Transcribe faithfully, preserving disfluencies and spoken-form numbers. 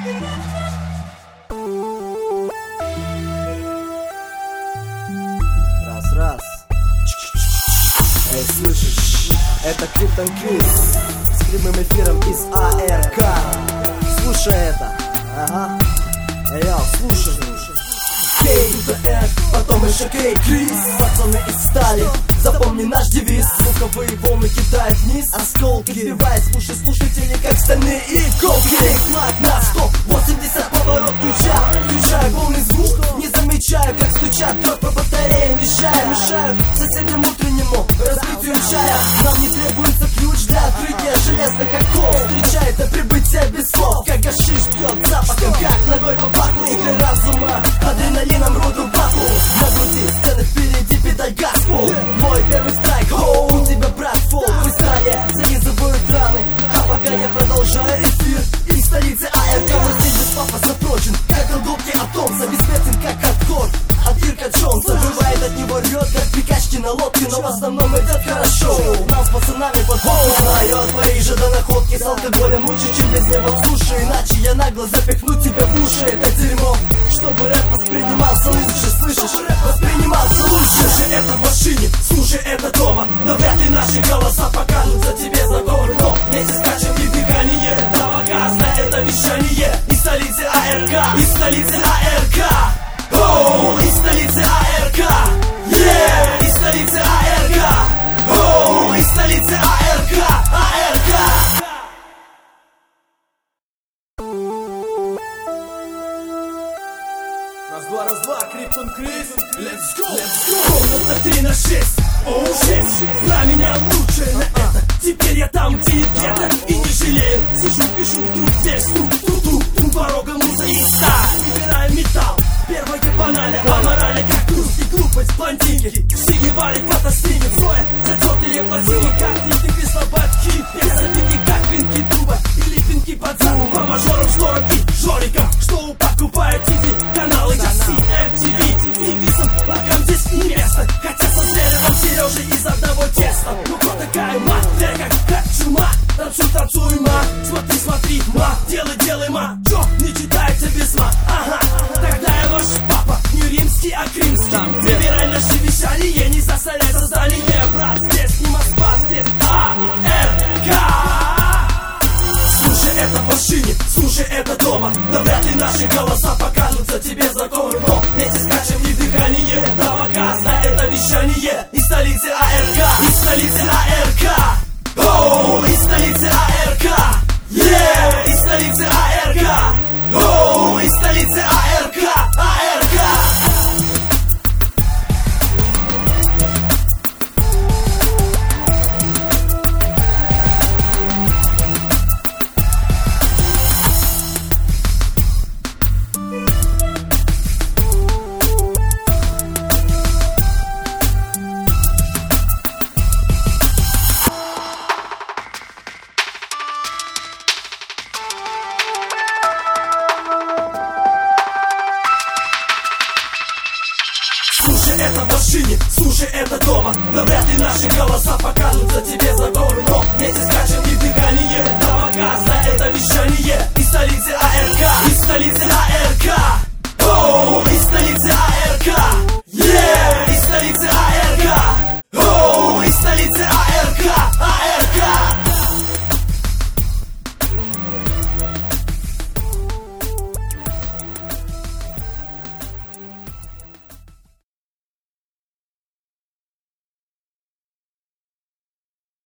Раз-раз. Эй, слышишь? Это Криптон Крис с прямым эфиром из АРК. Слушай это. Ага. Эй, йоу, слушай. Кей, F, потом еще Кей, Крис. Пацаны из стали, запомни наш девиз. Звуковые волны кидают вниз, осколки сбивает, слушай слушатели, как стальные иголки. Флаг на сто восемьдесят, поворот ключа. Включаю полный звук, не замечаю, как стучат дров по батареям. Вещаю, мешаю соседям утреннему распитию чая. Нам не требуется ключ для открытия железных оков. Встречает до прибытия без слов, как гашиш бьет запахом, как ногой по паху. Игры разума, адреналином руду баку. На груди сцены впереди, педаль газ, пол. Мой первый страйк, хоу, у тебя брат фол. В Израиле зализывают раны, а пока я продолжаю эфир из столицы АРК. Мой стиль без пафоса прочен, как долгий атом. Бесцветен, как хардкор от Кирка Джонса. Бывает, от него рвет, как прикачки на лодке, но в основном идет хорошо. Нам с пацанами под пол. Знаю о твоей же до находки, с алкоголем лучше, чем без него. Слушай, иначе я нагло запихну тебя в уши. Это дерьмо, чтобы рэп воспринимался лучше. Слышишь, рэп воспринимался лучше. Слушай это в машине, слушай это дома. Навряд ли наши голоса покажутся тебе знакомы, но вместе скачем и дыхание. Дава газ на это вещание. Из столицы АРК, из столицы АРК. Оу, из столицы АРК. Yeah, из столицы АРК. Оу, из столицы АРК. АРК. Раз-два, раз-два, Криптон Крис. Let's go, let's go. Комната три на шесть. Оу, шесть. Знай меня лучше на это. Теперь я там, где и где-то. И не жалею. Сижу, пишу, вдруг здесь. Ту-ту-ту. У порога муза и сталь. Выбираем металл. Первое банально, а морали как груз и глупость блондинки. Сигевали фотостримит, Зоя, затертые пластины, как липинки слободки. Без обиды, как винки дуба или пинки под зубом. По мажорам шторки, жорикам, что покупают ТВ каналы. Я си эм ти ви, девизом, лаком здесь не место. Хотя созрели под Сережей из одного теста. Ну кто такая мать, я как, как чума. Танцуй, танцуй, ма, смотри, смотри, ма. Делай, делай, ма, чё, не читайте письма. Ага, тогда я ваш папа, не римский, а крымский. Выбирай наше вещание, не засоряй создание. Брат, здесь не Москва, здесь АРК. Слушай это в машине, слушай это дома. Навряд ли наши голоса покажутся тебе знакомы, но вместе скачем и дыхание. Дава газ на это вещание. Из столицы АРК, из столицы АРК. Оу, из столицы АРК. Yeah, из столицы АРК. Оу, из столицы АРК. АРК. Слушай это в машине, слушай это дома. Навряд ли наши голоса покажутся тебе знакомы, но вместе скачем и дыхание. Дава газ